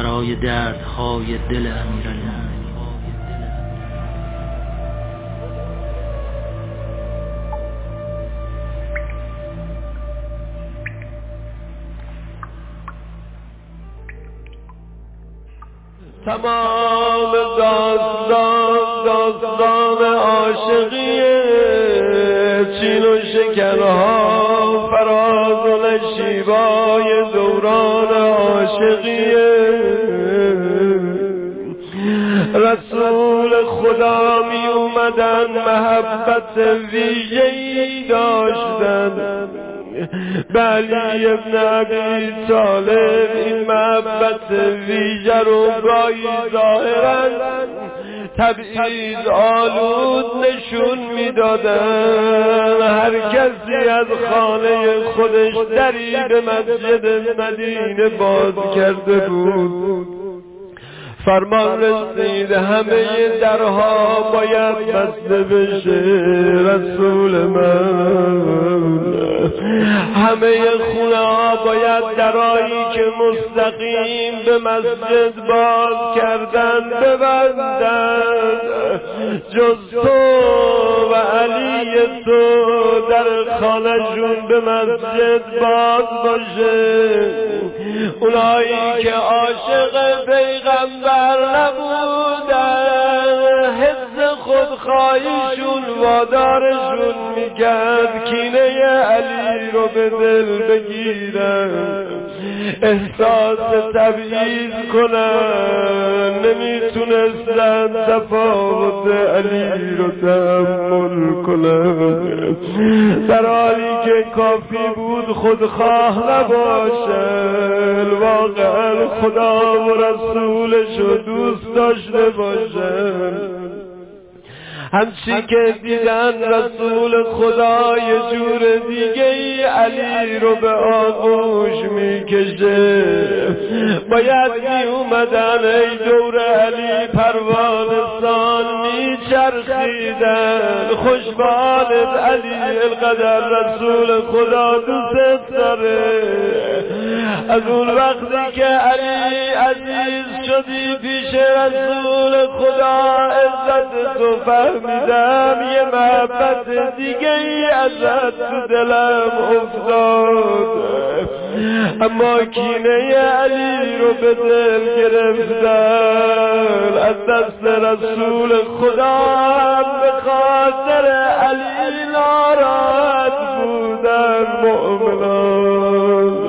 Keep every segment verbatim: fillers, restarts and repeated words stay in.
برای دردهای دل امیرالمومنین. تمام داستان داستان عاشقیه، چین و شکنها فراز و نشیبای دوران عاشقیه. رسول خدا می اومدن محبت ویژه‌ای داشتن، علی ابن ابی طالب این محبت ویژه رو گاهی ظاهراً تبعیض آلود نشون میدادن. هر کسی از خانه خودش دری به مسجد مدینه باز کرده بود، فرمان رسید همه درها باید بسته بشه. رسول من همه خونه ها باید درایی که مستقیم به مسجد باز کردن ببندن، جز تو و علی تو در خانه‌شون به مسجد باز باشه. اونایی که عاشق پیغمبر نبودن، حس خودخواهیشون وادارشون میکرد کینه علی رو به دل بگیرن، احساس تبعیض کنن، نمیتونستن تفاوت علی رو تحمل کنن، در حالی که کافی بود خودخواه نباشن، واقعا خدا و رسولش رو دوست داشته باشن. همچی که دیدن رسول خدا یه جور دیگه ای علی رو به آغوش میکشه. باید می اومدن ای دور علی پروانسان میچرخیدن، خوشبالت علی القدر رسول خدا دوست داره. از اون وقتی که علی عزیز شدی پیش رسول خدا عزت تو فهمیدم، یه محبت دیگه ای ازت تو دلم افتاد. اما کینه علی رو به دل گرفتن، از دست رسول خدا هم به خاطر علی ناراحت بودن مؤمنان.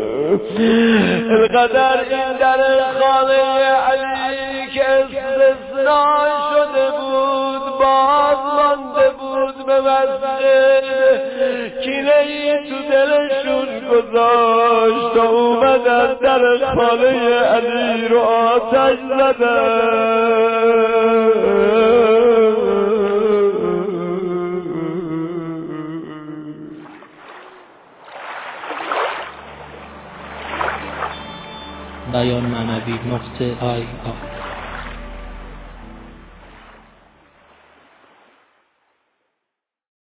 القدر این در خانه علی که استثناء شده بود باز مانده بود به مسجد، کینه‌ای تو دلشون گذاشت و اومدن در خانه علی رو آتش زدن. بیان معنوی نقطه آی آی